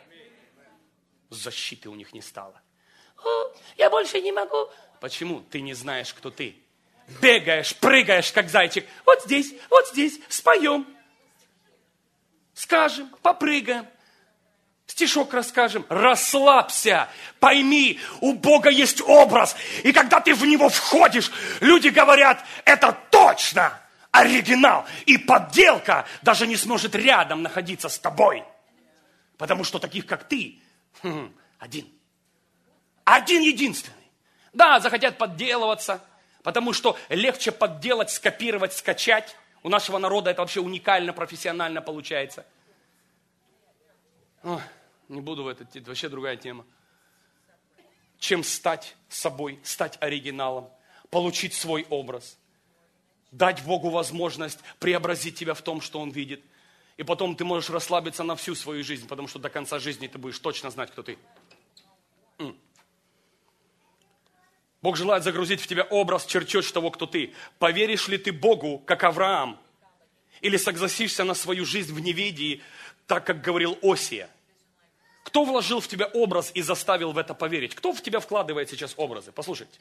Защиты у них не стало. О, я больше не могу. Почему? Ты не знаешь, кто ты. Бегаешь, прыгаешь, как зайчик. Вот здесь, вот здесь, споем. Скажем, попрыгаем. Стишок расскажем. Расслабься. Пойми, у Бога есть образ. И когда ты в него входишь, люди говорят, это точно оригинал. И подделка даже не сможет рядом находиться с тобой. Потому что таких, как ты, один. Один единственный. Да, захотят подделываться. Потому что легче подделать, скопировать, скачать. У нашего народа это вообще уникально, профессионально получается. О, не буду в это, это вообще другая тема. Чем стать собой, стать оригиналом, получить свой образ, дать Богу возможность преобразить тебя в том, что Он видит. И потом ты можешь расслабиться на всю свою жизнь, потому что до конца жизни ты будешь точно знать, кто ты. М. Бог желает загрузить в тебя образ, чертеж того, кто ты. Поверишь ли ты Богу, как Авраам? Или согласишься на свою жизнь в неведении, так как говорил Осия? Кто вложил в тебя образ и заставил в это поверить? Кто в тебя вкладывает сейчас образы? Послушайте.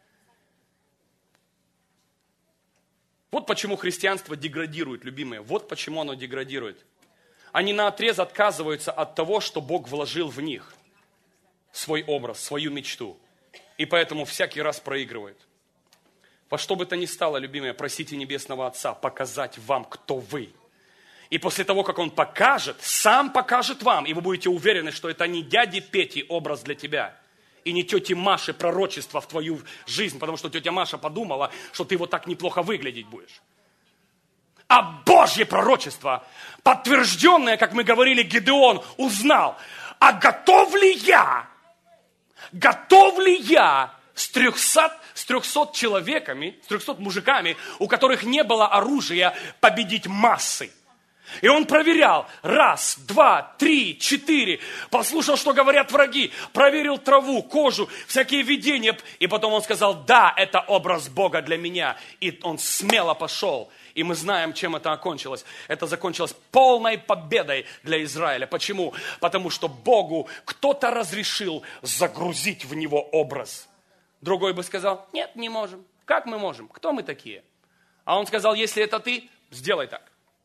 Вот почему христианство деградирует, любимые. Вот почему оно деградирует. Они наотрез отказываются от того, что Бог вложил в них. Свой образ, свою мечту. И поэтому всякий раз проигрывают. Во что бы то ни стало, любимые, просите Небесного Отца показать вам, кто вы. И после того, как Он покажет, сам покажет вам, и вы будете уверены, что это не дяди Пети образ для тебя, и не тети Маши пророчество в твою жизнь, потому что тетя Маша подумала, что ты вот так неплохо выглядеть будешь. А Божье пророчество, подтвержденное, как мы говорили, Гедеон узнал, а готов ли я, готов ли я с трехсот, с трехсот человеками, с трехсот мужиками, у которых не было оружия, победить массы? И он проверял, раз, два, три, четыре, послушал, что говорят враги, проверил траву, кожу, всякие видения, и потом он сказал, да, это образ Бога для меня, и он смело пошел, и мы знаем, чем это окончилось. Это закончилось полной победой для Израиля. Почему? Потому что Богу кто-то разрешил загрузить в него образ. Другой бы сказал, нет, не можем. Как мы можем? Кто мы такие? А он сказал, если это ты, сделай так.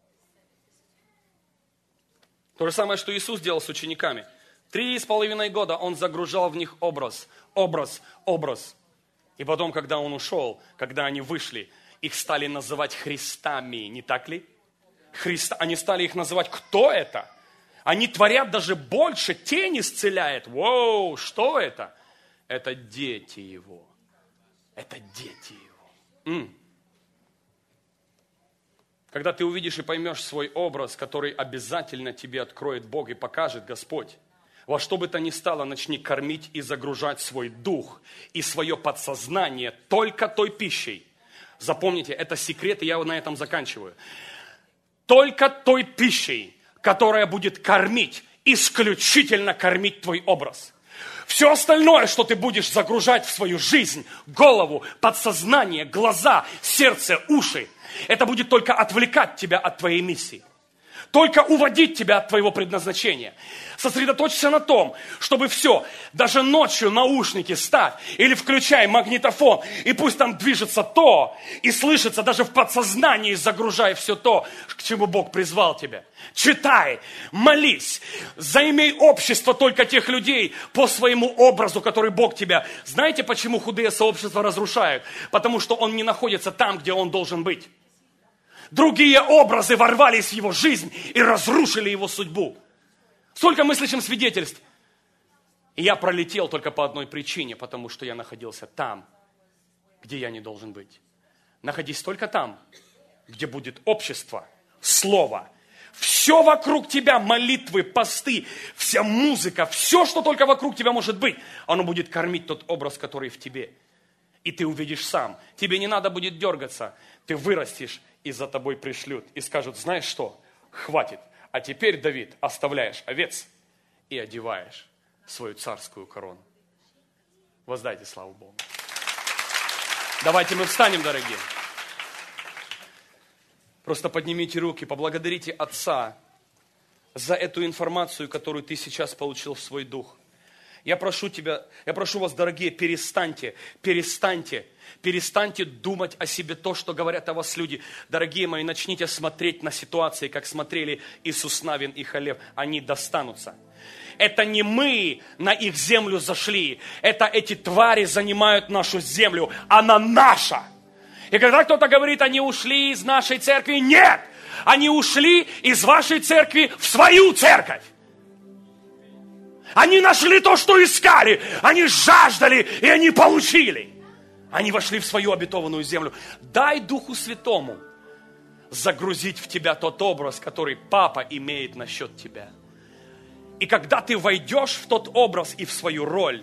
То же самое, что Иисус делал с учениками. Три с половиной года Он загружал в них образ, образ, образ. И потом, когда Он ушел, когда они вышли, их стали называть Христами, не так ли? Христа, они стали их называть, кто это? Они творят даже больше, тень исцеляет. Воу, что это? Это дети Его. Это дети Его. М. Когда ты увидишь и поймешь свой образ, который обязательно тебе откроет Бог и покажет Господь, во что бы то ни стало, начни кормить и загружать свой дух и свое подсознание только той пищей. Запомните, это секрет, и я на этом заканчиваю. Только той пищей, которая будет кормить, исключительно кормить твой образ. Все остальное, что ты будешь загружать в свою жизнь, голову, подсознание, глаза, сердце, уши, это будет только отвлекать тебя от твоей миссии. Только уводить тебя от твоего предназначения. Сосредоточься на том, чтобы все, даже ночью наушники ставь или включай магнитофон, и пусть там движется то, и слышится даже в подсознании, загружай все то, к чему Бог призвал тебя. Читай, молись, займей общество только тех людей по своему образу, который Бог тебя. Знаете, почему худые сообщества разрушают? Потому что он не находится там, где он должен быть. Другие образы ворвались в его жизнь и разрушили его судьбу. Сколько мы слышим свидетельств. И я пролетел только по одной причине, потому что я находился там, где я не должен быть. Находись только там, где будет общество, слово. Все вокруг тебя, молитвы, посты, вся музыка, все, что только вокруг тебя может быть, оно будет кормить тот образ, который в тебе. И ты увидишь сам. Тебе не надо будет дергаться. Ты вырастешь, и за тобой пришлют. И скажут, знаешь что, хватит. А теперь, Давид, оставляешь овец и одеваешь свою царскую корону. Воздайте славу Богу. Давайте мы встанем, дорогие. Просто поднимите руки, поблагодарите Отца за эту информацию, которую ты сейчас получил в свой дух. Я прошу тебя, я прошу вас, дорогие, перестаньте, перестаньте, перестаньте думать о себе то, что говорят о вас люди. Дорогие мои, начните смотреть на ситуации, как смотрели Иисус Навин и Халев. Они достанутся. Это не мы на их землю зашли, это эти твари занимают нашу землю, она наша. И когда кто-то говорит, они ушли из нашей церкви, нет, они ушли из вашей церкви в свою церковь. Они нашли то, что искали. Они жаждали, и они получили. Они вошли в свою обетованную землю. Дай Духу Святому загрузить в тебя тот образ, который Папа имеет насчет тебя. И когда ты войдешь в тот образ и в свою роль,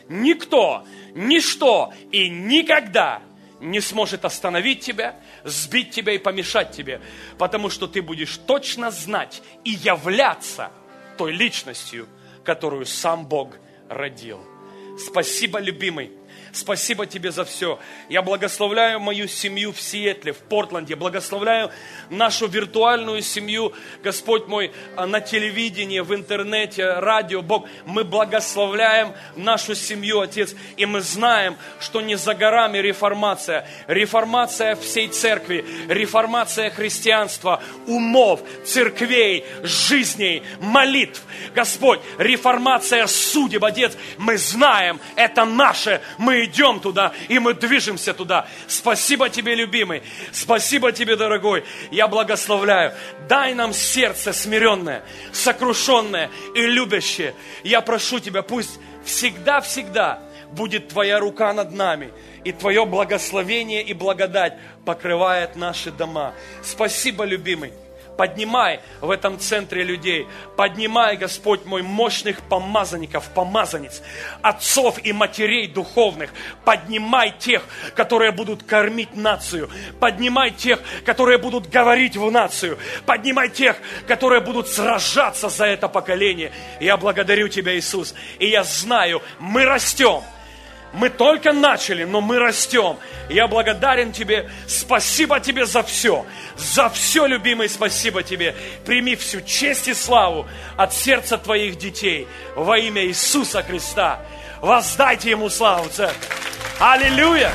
никто, ничто и никогда не сможет остановить тебя, сбить тебя и помешать тебе. Потому что ты будешь точно знать и являться той личностью, которую сам Бог родил. Спасибо, любимый. Спасибо тебе за все. Я благословляю мою семью в Сиэтле, в Портленде. Благословляю нашу виртуальную семью, Господь мой, на телевидении, в интернете, радио. Бог, мы благословляем нашу семью, Отец. И мы знаем, что не за горами реформация. Реформация всей церкви. Реформация христианства, умов, церквей, жизней, молитв. Господь, реформация судеб, Отец. Мы знаем, это наше. Мы идем туда, и мы движемся туда. Спасибо тебе, любимый. Спасибо тебе, дорогой. Я благословляю. Дай нам сердце смиренное, сокрушенное и любящее. Я прошу тебя, пусть всегда-всегда будет твоя рука над нами, и твое благословение и благодать покрывает наши дома. Спасибо, любимый. Поднимай в этом центре людей, поднимай, Господь мой, мощных помазанников, помазанниц, отцов и матерей духовных, поднимай тех, которые будут кормить нацию, поднимай тех, которые будут говорить в нацию, поднимай тех, которые будут сражаться за это поколение. Я благодарю Тебя, Иисус, и я знаю, мы растем. Мы только начали, но мы растем. Я благодарен Тебе. Спасибо Тебе за все. За все, любимый, спасибо Тебе. Прими всю честь и славу от сердца Твоих детей. Во имя Иисуса Христа. Воздайте Ему славу, церковь. Аллилуйя!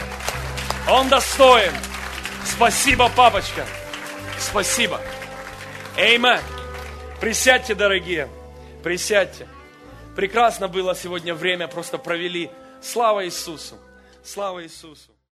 Он достоин. Спасибо, папочка. Спасибо. Аминь. Присядьте, дорогие. Присядьте. Прекрасно было сегодня время, просто провели. Слава Иисусу! Слава Иисусу!